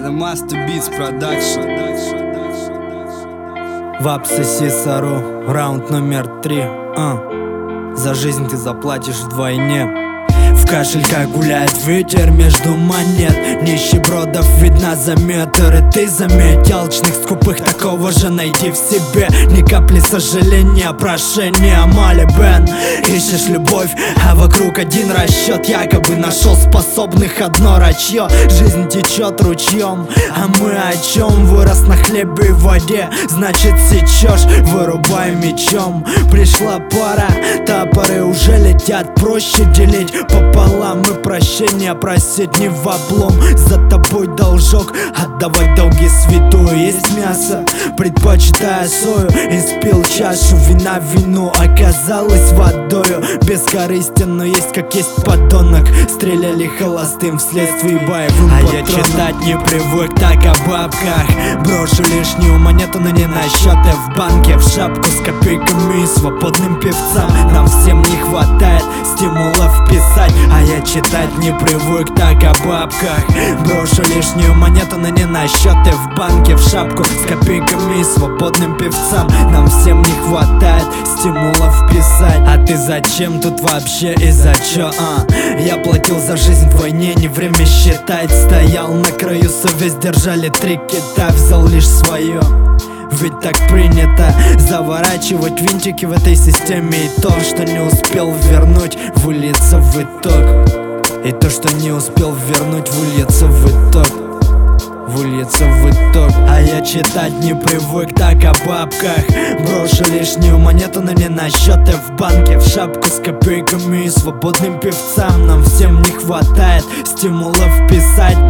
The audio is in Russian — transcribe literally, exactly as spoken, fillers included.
Это Master Beats Production. В Апсиси Сару, раунд номер три. а. За жизнь ты заплатишь вдвойне. В кошельках гуляет ветер между монет. Нищебродов видно за метр. И ты заметь, алчных, скупых такого же найди в себе. Ни капли сожаления, прошения, молебен. Ищешь любовь, а вокруг один расчет. Якобы нашел способных одно рачье. Жизнь течет ручьем, а мы о чем? Вырос на хлебе и воде, значит сечешь, вырубай мечом. Пришла пора, топоры уже летят. Проще делить пополам и прощения просить не в облом. За тобой должок, отдавать долги святую. Есть мясо, предпочитая сою. Испил чашу вина, вину оказалось водою. Бескорыстен, но есть как есть подонок. Стреляли холостым вследствие боевым а патроном. Я читать не привык так о бабках. Брошу лишнюю монету, но не на счеты в банке. В шапку с копейками и свободным певцам нам всем не хватает стимулов писать. А я читать не привык так о бабках. Брошу лишнюю монету, но не на счеты в банке. В шапку с копейками и свободным певцам нам всем не хватает стимулов писать. А ты зачем тут вообще и за чё? А? Я платил за жизнь вдвойне, не время считать. Стоял на краю, совесть держали три кита. Взял лишь свое, ведь так принято заворачивать винтики в этой системе. И то, что не успел вернуть, выльется в итог. И то, что не успел вернуть, выльется в итог. Выльется в итог. А я читать не привык так о бабках. Брошу лишнюю монету, но не на счеты в банке. В шапку с копейками и свободным певцам нам всем не хватает стимулов писать.